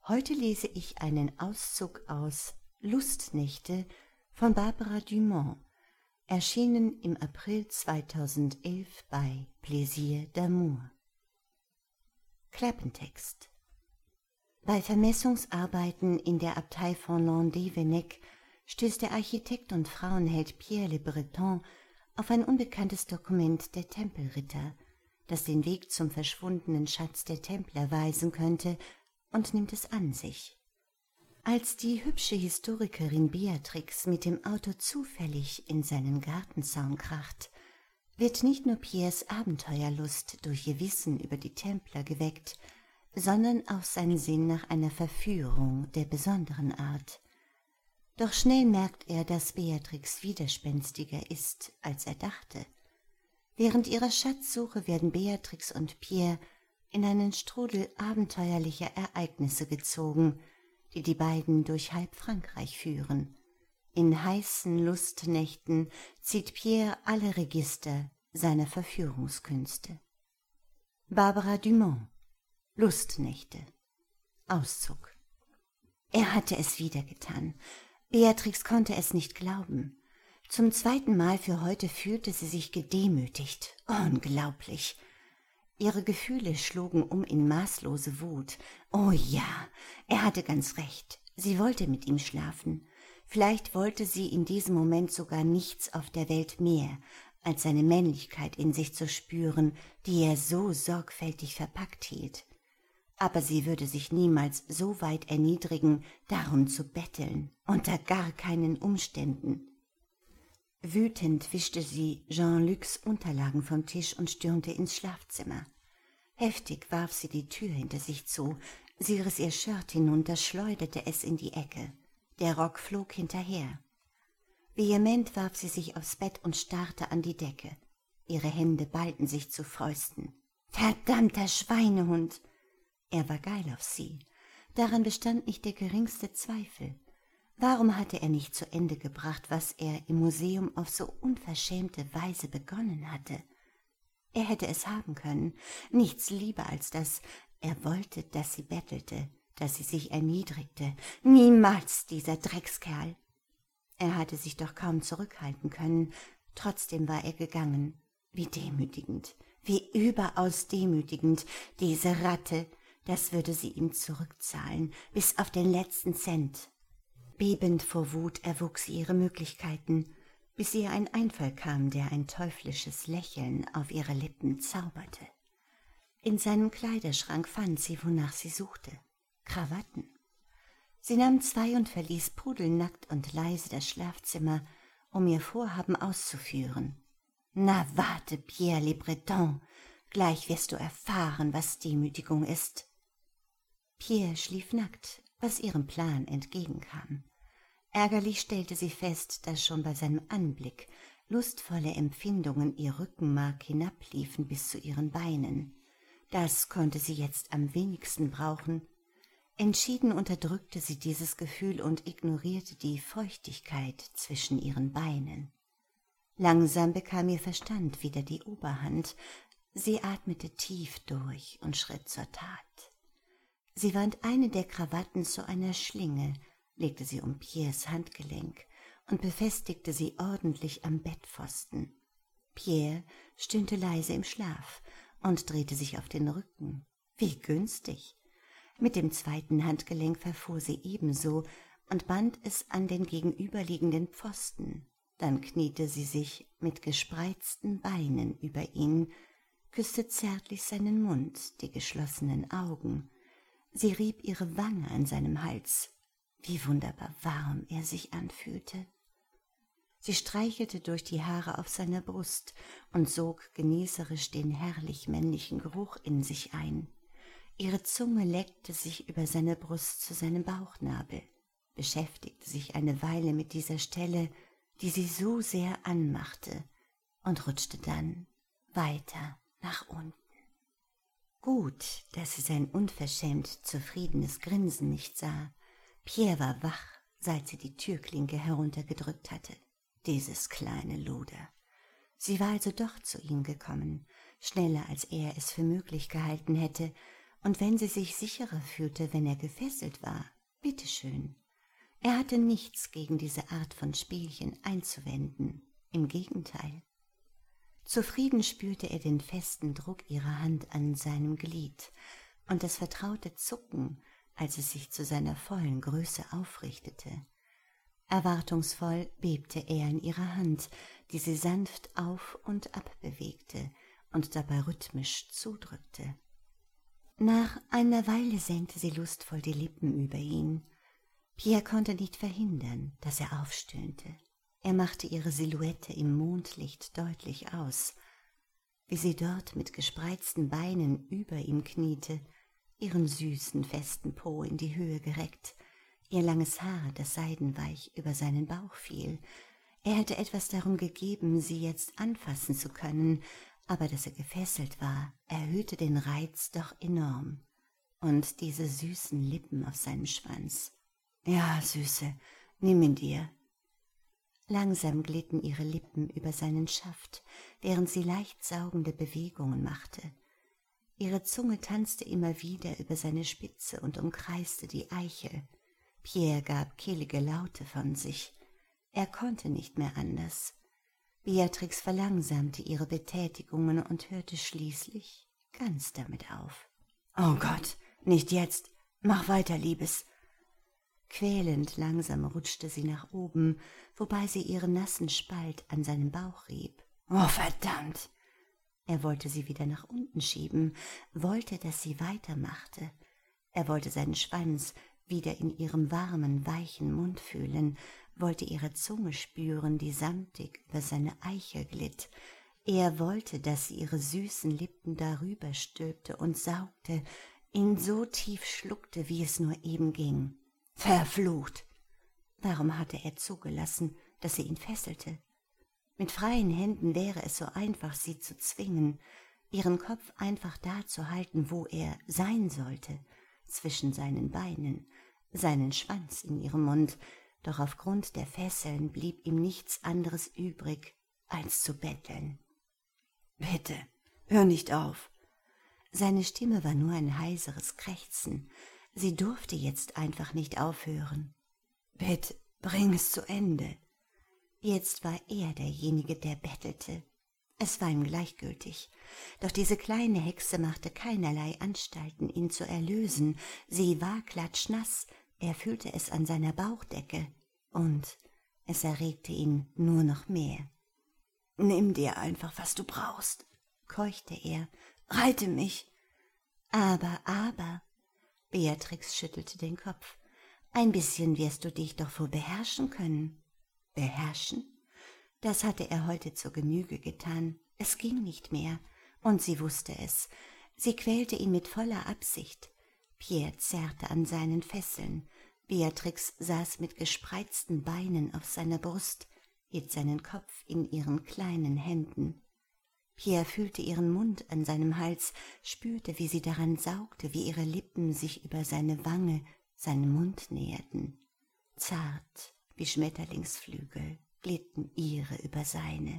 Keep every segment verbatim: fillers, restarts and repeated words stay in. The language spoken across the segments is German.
Heute lese ich einen Auszug aus Lustnächte von Barbara Dumont, erschienen im April zweitausendelf bei Plaisir d'amour. Klappentext. Bei Vermessungsarbeiten in der Abtei von Landévennec stößt der Architekt und Frauenheld Pierre Le Breton auf ein unbekanntes Dokument der Tempelritter, das den Weg zum verschwundenen Schatz der Templer weisen könnte, und nimmt es an sich. Als die hübsche Historikerin Beatrix mit dem Auto zufällig in seinen Gartenzaun kracht, wird nicht nur Pierres Abenteuerlust durch ihr Wissen über die Templer geweckt, sondern auch sein Sinn nach einer Verführung der besonderen Art. Doch schnell merkt er, dass Beatrix widerspenstiger ist, als er dachte. Während ihrer Schatzsuche werden Beatrix und Pierre in einen Strudel abenteuerlicher Ereignisse gezogen, die die beiden durch halb Frankreich führen. In heißen Lustnächten zieht Pierre alle Register seiner Verführungskünste. Barbara Dumont, Lustnächte. Auszug. Er hatte es wieder getan. Beatrix konnte es nicht glauben. Zum zweiten Mal für heute fühlte sie sich gedemütigt. Unglaublich. Ihre Gefühle schlugen um in maßlose Wut. Oh ja, er hatte ganz recht. Sie wollte mit ihm schlafen. Vielleicht wollte sie in diesem Moment sogar nichts auf der Welt mehr, als seine Männlichkeit in sich zu spüren, die er so sorgfältig verpackt hielt. Aber sie würde sich niemals so weit erniedrigen, darum zu betteln, unter gar keinen Umständen. Wütend wischte sie Jean-Lucs Unterlagen vom Tisch und stürmte ins Schlafzimmer. Heftig warf sie die Tür hinter sich zu, sie riss ihr Shirt hinunter, schleuderte es in die Ecke. Der Rock flog hinterher. Vehement warf sie sich aufs Bett und starrte an die Decke. Ihre Hände ballten sich zu Fäusten. Verdammter Schweinehund! Er war geil auf sie. Daran bestand nicht der geringste Zweifel. Warum hatte er nicht zu Ende gebracht, was er im Museum auf so unverschämte Weise begonnen hatte? Er hätte es haben können, nichts lieber als das. Er wollte, dass sie bettelte, dass sie sich erniedrigte. Niemals, dieser Dreckskerl! Er hatte sich doch kaum zurückhalten können, trotzdem war er gegangen. Wie demütigend, wie überaus demütigend, diese Ratte, das würde sie ihm zurückzahlen, bis auf den letzten Cent. Bebend vor Wut erwog sie ihre Möglichkeiten, bis ihr ein Einfall kam, der ein teuflisches Lächeln auf ihre Lippen zauberte. In seinem Kleiderschrank fand sie, wonach sie suchte, Krawatten. Sie nahm zwei und verließ pudelnackt und leise das Schlafzimmer, um ihr Vorhaben auszuführen. »Na warte, Pierre Le Breton, gleich wirst du erfahren, was Demütigung ist.« Pierre schlief nackt, was ihrem Plan entgegenkam. Ärgerlich stellte sie fest, dass schon bei seinem Anblick lustvolle Empfindungen ihr Rückenmark hinabliefen bis zu ihren Beinen. Das konnte sie jetzt am wenigsten brauchen. Entschieden unterdrückte sie dieses Gefühl und ignorierte die Feuchtigkeit zwischen ihren Beinen. Langsam bekam ihr Verstand wieder die Oberhand. Sie atmete tief durch und schritt zur Tat. Sie wand eine der Krawatten zu einer Schlinge, legte sie um Pierres Handgelenk und befestigte sie ordentlich am Bettpfosten. Pierre stöhnte leise im Schlaf und drehte sich auf den Rücken. Wie günstig! Mit dem zweiten Handgelenk verfuhr sie ebenso und band es an den gegenüberliegenden Pfosten. Dann kniete sie sich mit gespreizten Beinen über ihn, küsste zärtlich seinen Mund, die geschlossenen Augen. Sie rieb ihre Wange an seinem Hals. Wie wunderbar warm er sich anfühlte. Sie streichelte durch die Haare auf seiner Brust und sog genießerisch den herrlich männlichen Geruch in sich ein. Ihre Zunge leckte sich über seine Brust zu seinem Bauchnabel, beschäftigte sich eine Weile mit dieser Stelle, die sie so sehr anmachte, und rutschte dann weiter nach unten. Gut, dass sie sein unverschämt zufriedenes Grinsen nicht sah. Pierre war wach, seit sie die Türklinke heruntergedrückt hatte. Dieses kleine Luder. Sie war also doch zu ihm gekommen, schneller als er es für möglich gehalten hätte, Und wenn sie sich sicherer fühlte, wenn er gefesselt war, bitteschön. Er hatte nichts gegen diese Art von Spielchen einzuwenden, im Gegenteil. Zufrieden spürte er den festen Druck ihrer Hand an seinem Glied und das vertraute Zucken, als es sich zu seiner vollen Größe aufrichtete. Erwartungsvoll bebte er in ihrer Hand, die sie sanft auf und ab bewegte und dabei rhythmisch zudrückte. Nach einer Weile senkte sie lustvoll die Lippen über ihn. Pierre konnte nicht verhindern, dass er aufstöhnte. Er machte ihre Silhouette im Mondlicht deutlich aus, wie sie dort mit gespreizten Beinen über ihm kniete, ihren süßen, festen Po in die Höhe gereckt, ihr langes Haar, das seidenweich über seinen Bauch fiel. Er hätte etwas darum gegeben, sie jetzt anfassen zu können, aber dass er gefesselt war, erhöhte den Reiz doch enorm. Und diese süßen Lippen auf seinem Schwanz. »Ja, Süße, nimm ihn dir.« Langsam glitten ihre Lippen über seinen Schaft, während sie leicht saugende Bewegungen machte. Ihre Zunge tanzte immer wieder über seine Spitze und umkreiste die Eichel. Pierre gab kehlige Laute von sich. Er konnte nicht mehr anders. Beatrix verlangsamte ihre Betätigungen und hörte schließlich ganz damit auf. »Oh Gott, nicht jetzt! Mach weiter, Liebes!« Quälend langsam rutschte sie nach oben, wobei sie ihren nassen Spalt an seinem Bauch rieb. »Oh, verdammt!« Er wollte sie wieder nach unten schieben, wollte, dass sie weitermachte. Er wollte seinen Schwanz wieder in ihrem warmen, weichen Mund fühlen, wollte ihre Zunge spüren, die samtig über seine Eichel glitt. Er wollte, dass sie ihre süßen Lippen darüber stülpte und saugte, ihn so tief schluckte, wie es nur eben ging. Verflucht! Warum hatte er zugelassen, dass sie ihn fesselte? Mit freien Händen wäre es so einfach, sie zu zwingen, ihren Kopf einfach da zu halten, wo er sein sollte, zwischen seinen Beinen, seinen Schwanz in ihrem Mund, doch aufgrund der Fesseln blieb ihm nichts anderes übrig, als zu betteln. »Bitte, hör nicht auf!« Seine Stimme war nur ein heiseres Krächzen. Sie durfte jetzt einfach nicht aufhören. »Bitte, bring es zu Ende!« Jetzt war er derjenige, der bettelte. Es war ihm gleichgültig. Doch diese kleine Hexe machte keinerlei Anstalten, ihn zu erlösen. Sie war klatschnass, er fühlte es an seiner Bauchdecke, und es erregte ihn nur noch mehr. »Nimm dir einfach, was du brauchst«, keuchte er. »Reite mich!« »Aber, aber«, Beatrix schüttelte den Kopf, »ein bisschen wirst du dich doch wohl beherrschen können.« Beherrschen? Das hatte er heute zur Genüge getan. Es ging nicht mehr, und sie wusste es. Sie quälte ihn mit voller Absicht. Pierre zerrte an seinen Fesseln. Beatrix saß mit gespreizten Beinen auf seiner Brust, hielt seinen Kopf in ihren kleinen Händen. Pierre fühlte ihren Mund an seinem Hals, spürte, wie sie daran saugte, wie ihre Lippen sich über seine Wange, seinen Mund näherten. Zart wie Schmetterlingsflügel glitten ihre über seine.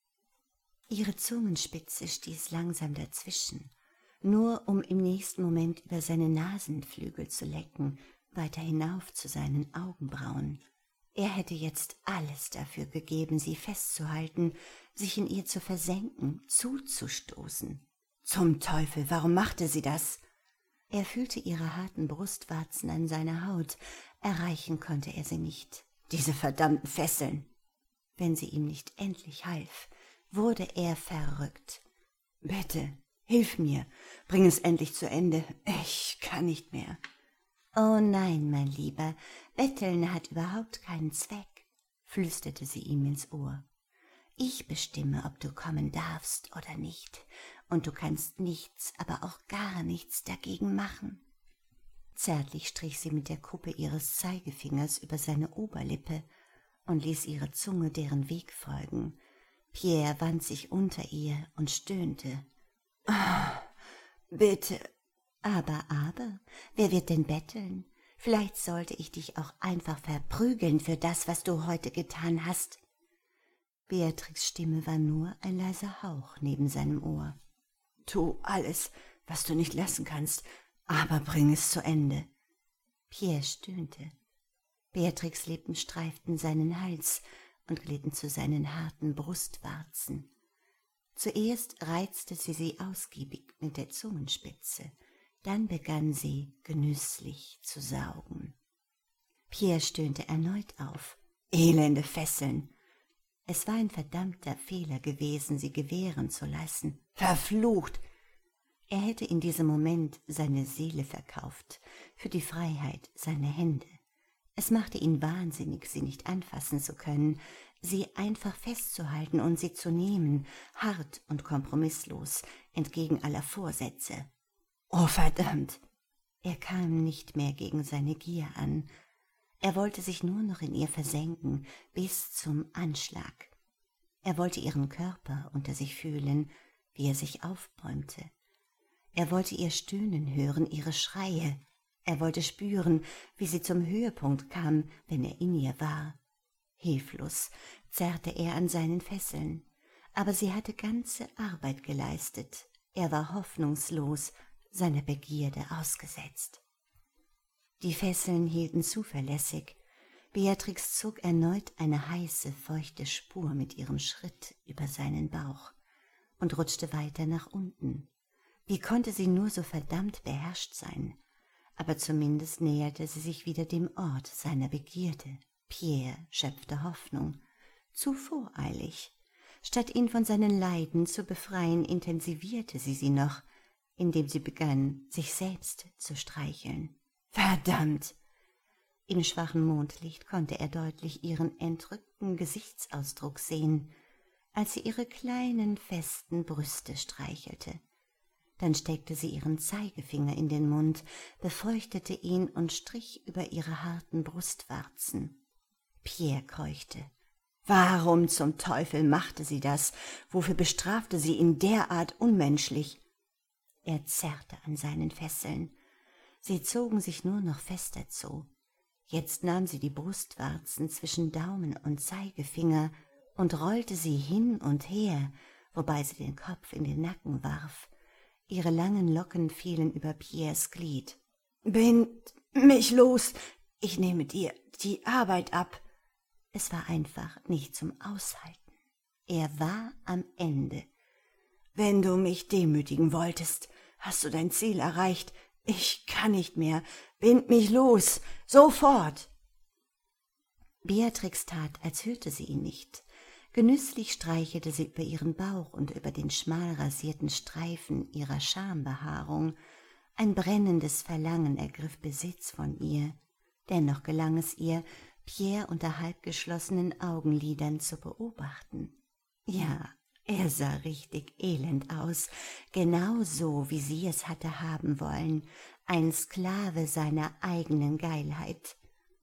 Ihre Zungenspitze stieß langsam dazwischen, nur um im nächsten Moment über seine Nasenflügel zu lecken, weiter hinauf zu seinen Augenbrauen. Er hätte jetzt alles dafür gegeben, sie festzuhalten, sich in ihr zu versenken, zuzustoßen. Zum Teufel, warum machte sie das? Er fühlte ihre harten Brustwarzen an seiner Haut, erreichen konnte er sie nicht. Diese verdammten Fesseln! Wenn sie ihm nicht endlich half, wurde er verrückt. »Bitte, hilf mir, bring es endlich zu Ende, ich kann nicht mehr.« »Oh nein, mein Lieber, Betteln hat überhaupt keinen Zweck«, flüsterte sie ihm ins Ohr. »Ich bestimme, ob du kommen darfst oder nicht, und du kannst nichts, aber auch gar nichts dagegen machen.« Zärtlich strich sie mit der Kuppe ihres Zeigefingers über seine Oberlippe und ließ ihre Zunge deren Weg folgen. Pierre wand sich unter ihr und stöhnte. »Ah, bitte!« »Aber, aber, wer wird denn betteln? Vielleicht sollte ich dich auch einfach verprügeln für das, was du heute getan hast.« Beatrix' Stimme war nur ein leiser Hauch neben seinem Ohr. »Tu alles, was du nicht lassen kannst, Aber bring es zu Ende.« Pierre stöhnte. Beatrix' Lippen streiften seinen Hals und glitten zu seinen harten Brustwarzen. Zuerst reizte sie sie ausgiebig mit der Zungenspitze, dann begann sie genüsslich zu saugen. Pierre stöhnte erneut auf. »Elende Fesseln!« Es war ein verdammter Fehler gewesen, sie gewähren zu lassen. »Verflucht!« Er hätte in diesem Moment seine Seele verkauft, für die Freiheit seiner Hände. Es machte ihn wahnsinnig, sie nicht anfassen zu können, sie einfach festzuhalten und sie zu nehmen, hart und kompromisslos, entgegen aller Vorsätze. »Oh, verdammt!« Er kam nicht mehr gegen seine Gier an. Er wollte sich nur noch in ihr versenken, bis zum Anschlag. Er wollte ihren Körper unter sich fühlen, wie er sich aufbäumte. Er wollte ihr Stöhnen hören, ihre Schreie. Er wollte spüren, wie sie zum Höhepunkt kam, wenn er in ihr war. Hilflos zerrte er an seinen Fesseln, aber sie hatte ganze Arbeit geleistet. Er war hoffnungslos, seiner Begierde ausgesetzt. Die Fesseln hielten zuverlässig. Beatrix zog erneut eine heiße, feuchte Spur mit ihrem Schritt über seinen Bauch und rutschte weiter nach unten. Wie konnte sie nur so verdammt beherrscht sein? Aber zumindest näherte sie sich wieder dem Ort seiner Begierde. Pierre schöpfte Hoffnung. Zu voreilig. Statt ihn von seinen Leiden zu befreien, intensivierte sie sie noch, indem sie begann, sich selbst zu streicheln. Verdammt! Im schwachen Mondlicht konnte er deutlich ihren entrückten Gesichtsausdruck sehen, als sie ihre kleinen, festen Brüste streichelte. Dann steckte sie ihren Zeigefinger in den Mund, befeuchtete ihn und strich über ihre harten Brustwarzen. Pierre keuchte. Warum zum Teufel machte sie das? Wofür bestrafte sie ihn derart unmenschlich? Er zerrte an seinen Fesseln. Sie zogen sich nur noch fester zu. Jetzt nahm sie die Brustwarzen zwischen Daumen und Zeigefinger und rollte sie hin und her, wobei sie den Kopf in den Nacken warf. Ihre langen Locken fielen über Pierres Glied. »Bind mich los, ich nehme dir die Arbeit ab.« Es war einfach nicht zum Aushalten. Er war am Ende. »Wenn du mich demütigen wolltest, hast du dein Ziel erreicht. Ich kann nicht mehr. Bind mich los, sofort!« Beatrix tat, als hörte sie ihn nicht. Genüsslich streichelte sie über ihren Bauch und über den schmal rasierten Streifen ihrer Schambehaarung. Ein brennendes Verlangen ergriff Besitz von ihr. Dennoch gelang es ihr, Pierre unter halbgeschlossenen Augenlidern zu beobachten. Ja, er sah richtig elend aus, genau so, wie sie es hatte haben wollen, ein Sklave seiner eigenen Geilheit.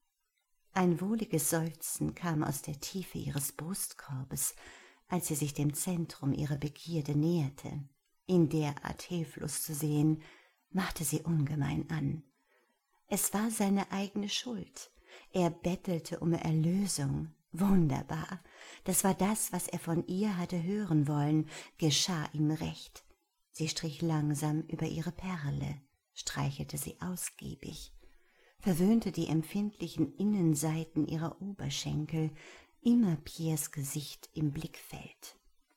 Ein wohliges Seufzen kam aus der Tiefe ihres Brustkorbes, als sie sich dem Zentrum ihrer Begierde näherte. Ihn derart hilflos zu sehen, machte sie ungemein an. Es war seine eigene Schuld. Er bettelte um Erlösung. Wunderbar. Das war das, was er von ihr hatte hören wollen, geschah ihm recht. Sie strich langsam über ihre Perle, streichelte sie ausgiebig, verwöhnte die empfindlichen Innenseiten ihrer Oberschenkel, immer Pierres Gesicht im Blickfeld.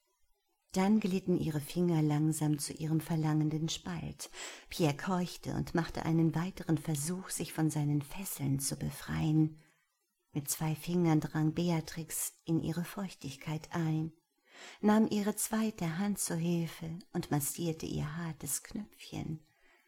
Dann glitten ihre Finger langsam zu ihrem verlangenden Spalt. Pierre keuchte und machte einen weiteren Versuch, sich von seinen Fesseln zu befreien. Mit zwei Fingern drang Beatrix in ihre Feuchtigkeit ein, nahm ihre zweite Hand zur Hilfe und massierte ihr hartes Knöpfchen.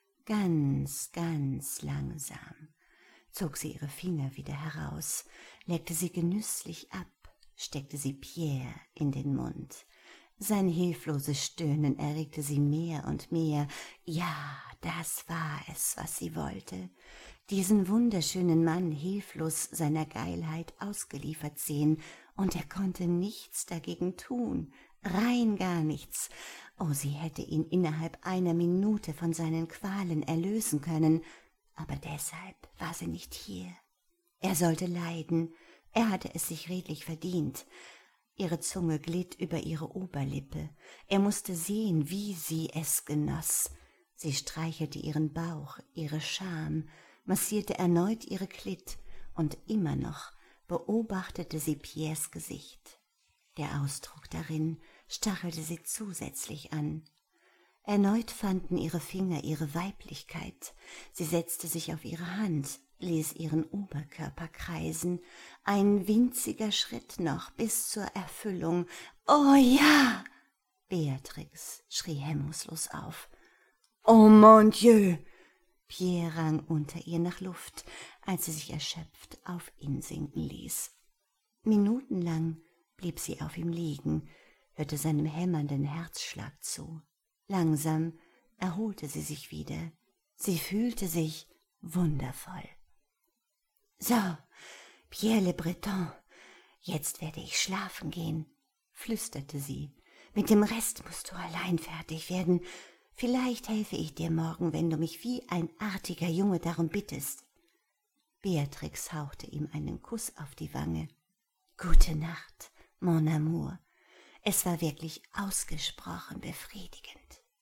Ganz, ganz langsam zog sie ihre Finger wieder heraus, leckte sie genüsslich ab, steckte sie Pierre in den Mund. Sein hilfloses Stöhnen erregte sie mehr und mehr. Ja, das war es, was sie wollte. Diesen wunderschönen Mann hilflos seiner Geilheit ausgeliefert sehen, und er konnte nichts dagegen tun, rein gar nichts. Oh, sie hätte ihn innerhalb einer Minute von seinen Qualen erlösen können, aber deshalb war sie nicht hier. Er sollte leiden, er hatte es sich redlich verdient. Ihre Zunge glitt über ihre Oberlippe. Er musste sehen, wie sie es genoss. Sie streichelte ihren Bauch, ihre Scham, massierte erneut ihre Klit, und immer noch beobachtete sie Pierres Gesicht. Der Ausdruck darin stachelte sie zusätzlich an. Erneut fanden ihre Finger ihre Weiblichkeit. Sie setzte sich auf ihre Hand, ließ ihren Oberkörper kreisen. Ein winziger Schritt noch bis zur Erfüllung. »Oh ja!« Beatrix schrie hemmungslos auf. »Oh mon Dieu!« Pierre rang unter ihr nach Luft, als sie sich erschöpft auf ihn sinken ließ. Minutenlang blieb sie auf ihm liegen, hörte seinem hämmernden Herzschlag zu. Langsam erholte sie sich wieder. Sie fühlte sich wundervoll. »So, Pierre Le Breton, jetzt werde ich schlafen gehen«, flüsterte sie. »Mit dem Rest musst du allein fertig werden. Vielleicht helfe ich dir morgen, wenn du mich wie ein artiger Junge darum bittest.« Beatrix hauchte ihm einen Kuss auf die Wange. »Gute Nacht, mon amour. Es war wirklich ausgesprochen befriedigend.«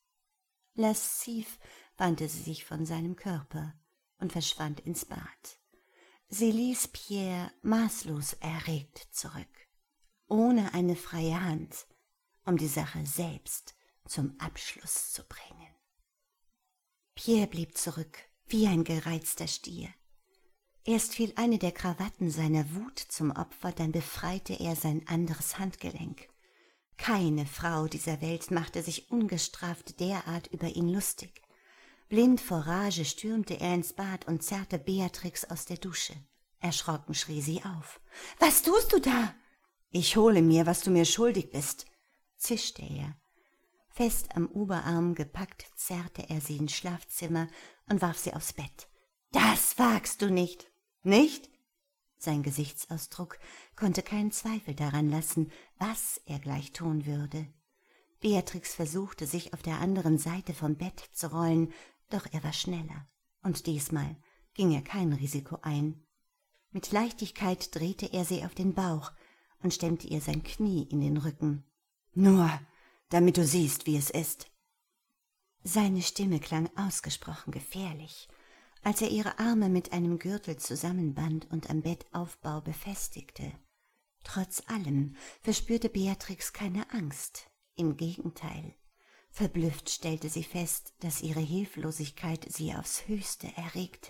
Lasziv wandte sie sich von seinem Körper und verschwand ins Bad. Sie ließ Pierre maßlos erregt zurück, ohne eine freie Hand, um die Sache selbst zum Abschluss zu bringen. Pierre blieb zurück, wie ein gereizter Stier. Erst fiel eine der Krawatten seiner Wut zum Opfer, dann befreite er sein anderes Handgelenk. Keine Frau dieser Welt machte sich ungestraft derart über ihn lustig. Blind vor Rage stürmte er ins Bad und zerrte Beatrix aus der Dusche. Erschrocken schrie sie auf. »Was tust du da?« »Ich hole mir, was du mir schuldig bist«, zischte er. Fest am Oberarm gepackt, zerrte er sie ins Schlafzimmer und warf sie aufs Bett. »Das wagst du nicht!« »Nicht?« Sein Gesichtsausdruck konnte keinen Zweifel daran lassen, was er gleich tun würde. Beatrix versuchte, sich auf der anderen Seite vom Bett zu rollen, doch er war schneller, und diesmal ging er kein Risiko ein. Mit Leichtigkeit drehte er sie auf den Bauch und stemmte ihr sein Knie in den Rücken. »Nur, damit du siehst, wie es ist.« Seine Stimme klang ausgesprochen gefährlich, als er ihre Arme mit einem Gürtel zusammenband und am Bettaufbau befestigte. Trotz allem verspürte Beatrix keine Angst, im Gegenteil. Verblüfft stellte sie fest, dass ihre Hilflosigkeit sie aufs Höchste erregte.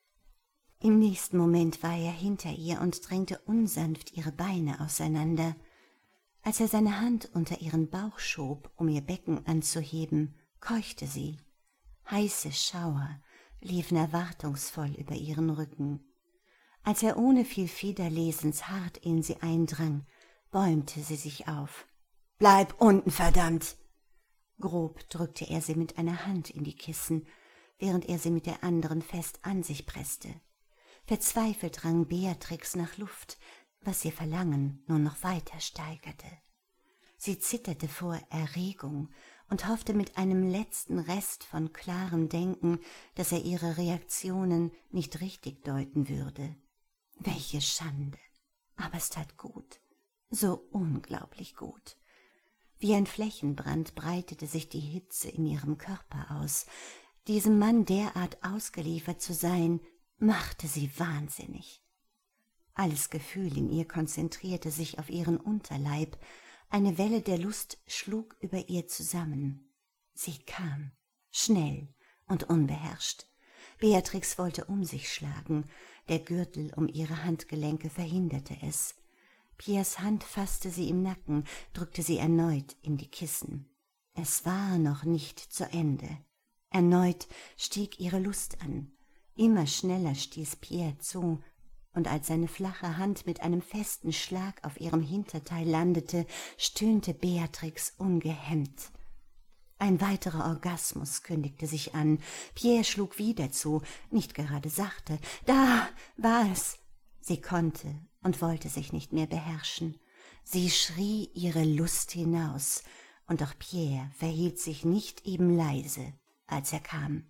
Im nächsten Moment war er hinter ihr und drängte unsanft ihre Beine auseinander. Als er seine Hand unter ihren Bauch schob, um ihr Becken anzuheben, keuchte sie. Heiße Schauer liefen erwartungsvoll über ihren Rücken. Als er ohne viel Federlesens hart in sie eindrang, bäumte sie sich auf. »Bleib unten, verdammt!« Grob drückte er sie mit einer Hand in die Kissen, während er sie mit der anderen fest an sich presste. Verzweifelt rang Beatrix nach Luft, was ihr Verlangen nur noch weiter steigerte. Sie zitterte vor Erregung und hoffte mit einem letzten Rest von klarem Denken, dass er ihre Reaktionen nicht richtig deuten würde. Welche Schande! Aber es tat gut, so unglaublich gut. Wie ein Flächenbrand breitete sich die Hitze in ihrem Körper aus. Diesem Mann derart ausgeliefert zu sein, machte sie wahnsinnig. Alles Gefühl in ihr konzentrierte sich auf ihren Unterleib. Eine Welle der Lust schlug über ihr zusammen. Sie kam, schnell und unbeherrscht. Beatrix wollte um sich schlagen. Der Gürtel um ihre Handgelenke verhinderte es. Pierres Hand fasste sie im Nacken, drückte sie erneut in die Kissen. Es war noch nicht zu Ende. Erneut stieg ihre Lust an. Immer schneller stieß Pierre zu, und als seine flache Hand mit einem festen Schlag auf ihrem Hinterteil landete, stöhnte Beatrix ungehemmt. Ein weiterer Orgasmus kündigte sich an. Pierre schlug wieder zu, nicht gerade sachte. Da war es. Sie konnte und wollte sich nicht mehr beherrschen. Sie schrie ihre Lust hinaus, und auch Pierre verhielt sich nicht eben leise, als er kam.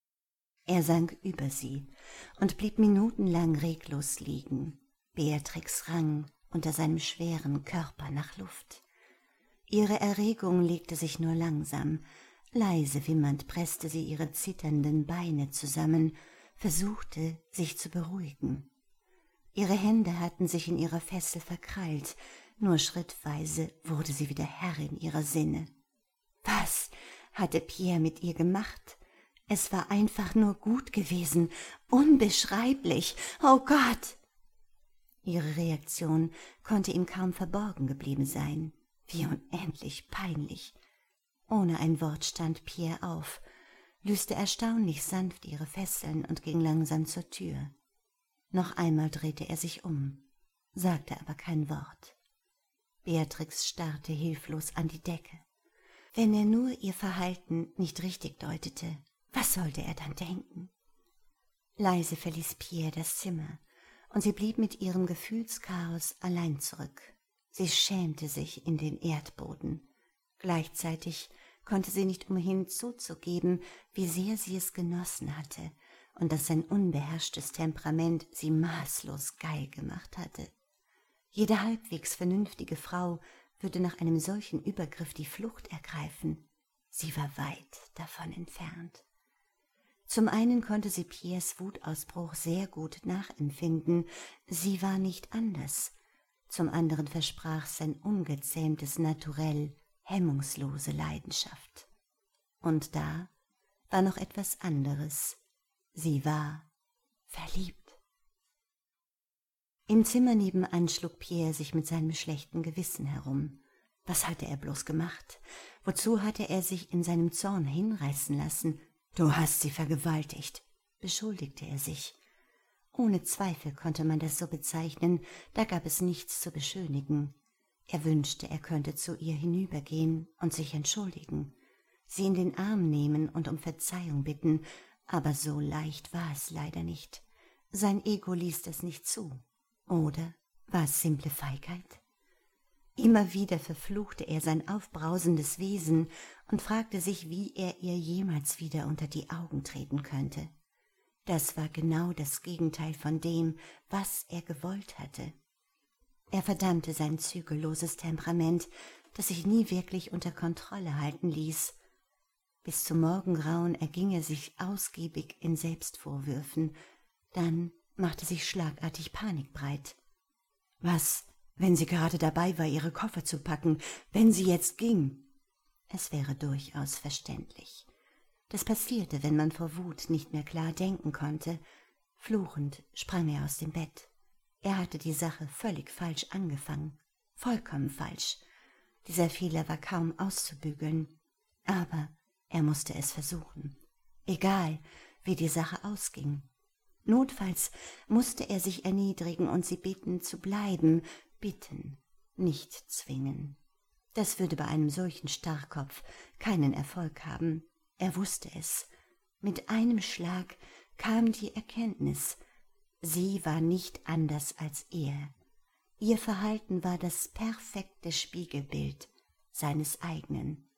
Er sank über sie und blieb minutenlang reglos liegen. Beatrix rang unter seinem schweren Körper nach Luft. Ihre Erregung legte sich nur langsam. Leise wimmernd presste sie ihre zitternden Beine zusammen, versuchte, sich zu beruhigen. Ihre Hände hatten sich in ihrer Fessel verkrallt, nur schrittweise wurde sie wieder Herrin ihrer Sinne. Was hatte Pierre mit ihr gemacht? Es war einfach nur gut gewesen, unbeschreiblich. Oh Gott! Ihre Reaktion konnte ihm kaum verborgen geblieben sein. Wie unendlich peinlich. Ohne ein Wort stand Pierre auf, löste erstaunlich sanft ihre Fesseln und ging langsam zur Tür. Noch einmal drehte er sich um, sagte aber kein Wort. Beatrix starrte hilflos an die Decke. Wenn er nur ihr Verhalten nicht richtig deutete, was sollte er dann denken? Leise verließ Pierre das Zimmer, und sie blieb mit ihrem Gefühlschaos allein zurück. Sie schämte sich in den Erdboden. Gleichzeitig konnte sie nicht umhin zuzugeben, wie sehr sie es genossen hatte und dass sein unbeherrschtes Temperament sie maßlos geil gemacht hatte. Jede halbwegs vernünftige Frau würde nach einem solchen Übergriff die Flucht ergreifen. Sie war weit davon entfernt. Zum einen konnte sie Pierres Wutausbruch sehr gut nachempfinden, sie war nicht anders. Zum anderen versprach sein ungezähmtes Naturell hemmungslose Leidenschaft. Und da war noch etwas anderes. Sie war verliebt. Im Zimmer nebenan schlug Pierre sich mit seinem schlechten Gewissen herum. Was hatte er bloß gemacht? Wozu hatte er sich in seinem Zorn hinreißen lassen? »Du hast sie vergewaltigt«, beschuldigte er sich. Ohne Zweifel konnte man das so bezeichnen, da gab es nichts zu beschönigen. Er wünschte, er könnte zu ihr hinübergehen und sich entschuldigen, sie in den Arm nehmen und um Verzeihung bitten, aber so leicht war es leider nicht. Sein Ego ließ das nicht zu. Oder war es simple Feigheit? Immer wieder verfluchte er sein aufbrausendes Wesen und fragte sich, wie er ihr jemals wieder unter die Augen treten könnte. Das war genau das Gegenteil von dem, was er gewollt hatte. Er verdammte sein zügelloses Temperament, das sich nie wirklich unter Kontrolle halten ließ. Bis zum Morgengrauen erging er sich ausgiebig in Selbstvorwürfen, dann machte sich schlagartig Panik breit. Was, wenn sie gerade dabei war, ihre Koffer zu packen, wenn sie jetzt ging? Es wäre durchaus verständlich. Das passierte, wenn man vor Wut nicht mehr klar denken konnte. Fluchend sprang er aus dem Bett. Er hatte die Sache völlig falsch angefangen, vollkommen falsch. Dieser Fehler war kaum auszubügeln, aber er musste es versuchen, egal wie die Sache ausging. Notfalls musste er sich erniedrigen und sie bitten zu bleiben, bitten, nicht zwingen. Das würde bei einem solchen Starrkopf keinen Erfolg haben. Er wusste es. Mit einem Schlag kam die Erkenntnis, sie war nicht anders als er. Ihr Verhalten war das perfekte Spiegelbild seines eigenen.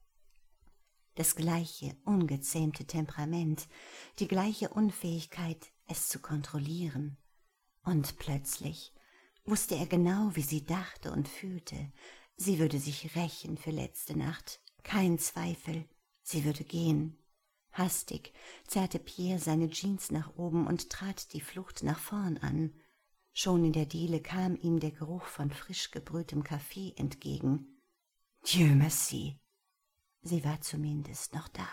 Das gleiche ungezähmte Temperament, die gleiche Unfähigkeit, es zu kontrollieren. Und plötzlich wusste er genau, wie sie dachte und fühlte. Sie würde sich rächen für letzte Nacht, kein Zweifel, sie würde gehen. Hastig zerrte Pierre seine Jeans nach oben und trat die Flucht nach vorn an. Schon in der Diele kam ihm der Geruch von frisch gebrühtem Kaffee entgegen. Dieu merci! Sie war zumindest noch da.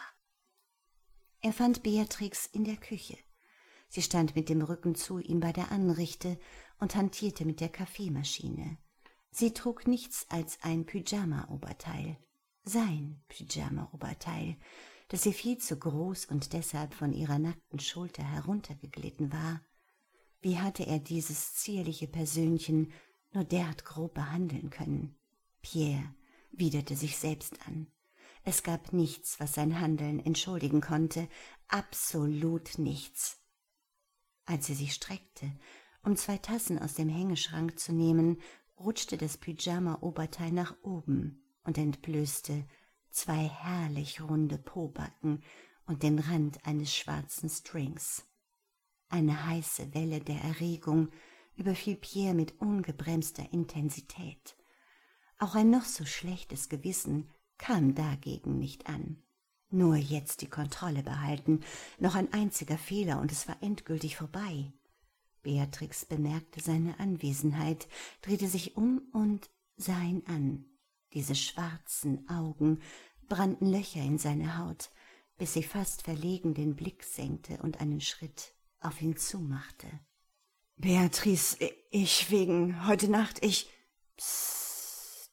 Er fand Beatrix in der Küche. Sie stand mit dem Rücken zu ihm bei der Anrichte und hantierte mit der Kaffeemaschine. Sie trug nichts als ein Pyjama-Oberteil. Sein Pyjama-Oberteil, das ihr viel zu groß und deshalb von ihrer nackten Schulter heruntergeglitten war. Wie hatte er dieses zierliche Persönchen nur derart grob behandeln können? Pierre widerte sich selbst an. Es gab nichts, was sein Handeln entschuldigen konnte, absolut nichts. Als sie sich streckte, um zwei Tassen aus dem Hängeschrank zu nehmen, rutschte das Pyjama-Oberteil nach oben und entblößte zwei herrlich runde Pobacken und den Rand eines schwarzen Strings. Eine heiße Welle der Erregung überfiel Pierre mit ungebremster Intensität. Auch ein noch so schlechtes Gewissen kam dagegen nicht an. Nur jetzt die Kontrolle behalten. Noch ein einziger Fehler, und es war endgültig vorbei. Beatrix bemerkte seine Anwesenheit, drehte sich um und sah ihn an. Diese schwarzen Augen brannten Löcher in seine Haut, bis sie fast verlegen den Blick senkte und einen Schritt auf ihn zumachte. »Beatrice, ich wegen heute Nacht, ich...« Psst.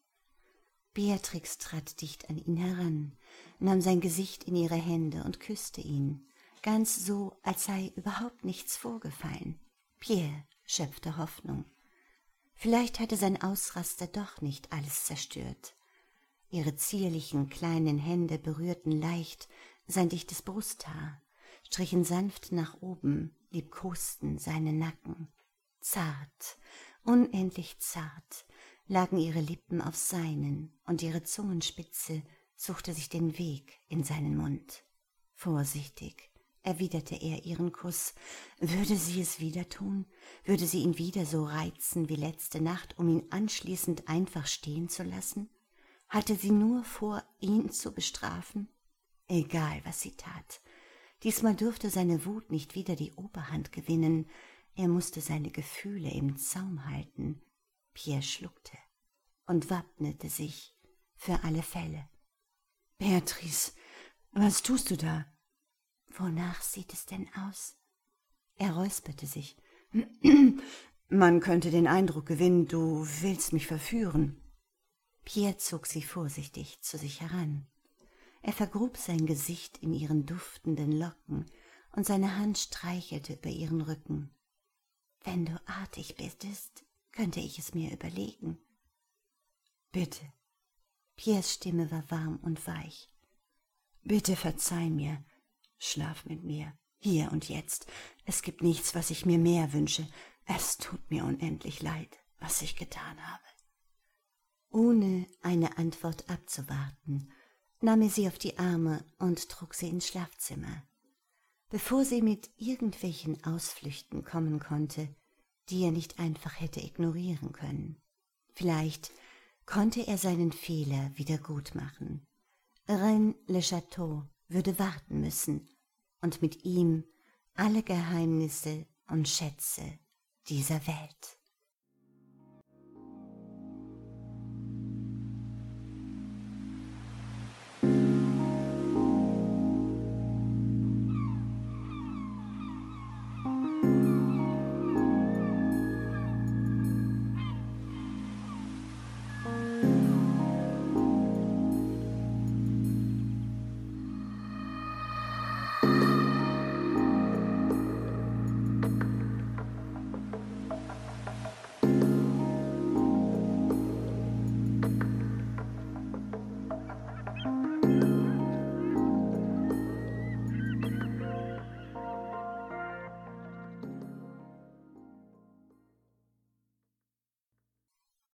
Beatrix trat dicht an ihn heran, nahm sein Gesicht in ihre Hände und küsste ihn, ganz so, als sei überhaupt nichts vorgefallen. Pierre schöpfte Hoffnung. Vielleicht hatte sein Ausraster doch nicht alles zerstört. Ihre zierlichen kleinen Hände berührten leicht sein dichtes Brusthaar, strichen sanft nach oben, liebkosten seinen Nacken. Zart, unendlich zart, lagen ihre Lippen auf seinen, und ihre Zungenspitze suchte sich den Weg in seinen Mund. Vorsichtig erwiderte er ihren Kuss. Würde sie es wieder tun? Würde sie ihn wieder so reizen wie letzte Nacht, um ihn anschließend einfach stehen zu lassen? Hatte sie nur vor, ihn zu bestrafen? Egal, was sie tat. Diesmal durfte seine Wut nicht wieder die Oberhand gewinnen. Er musste seine Gefühle im Zaum halten. Pierre schluckte und wappnete sich für alle Fälle. »Beatrice, was tust du da?« »Wonach sieht es denn aus?« Er räusperte sich. »Man könnte den Eindruck gewinnen, du willst mich verführen.« Pierre zog sie vorsichtig zu sich heran. Er vergrub sein Gesicht in ihren duftenden Locken, und seine Hand streichelte über ihren Rücken. »Wenn du artig bittest, könnte ich es mir überlegen.« »Bitte.« Pierres Stimme war warm und weich. »Bitte verzeih mir. Schlaf mit mir, hier und jetzt. Es gibt nichts, was ich mir mehr wünsche. Es tut mir unendlich leid, was ich getan habe.« Ohne eine Antwort abzuwarten, nahm er sie auf die Arme und trug sie ins Schlafzimmer. Bevor sie mit irgendwelchen Ausflüchten kommen konnte, die er nicht einfach hätte ignorieren können. Vielleicht konnte er seinen Fehler wieder gut machen. Rennes-le-Château würde warten müssen und mit ihm alle Geheimnisse und Schätze dieser Welt.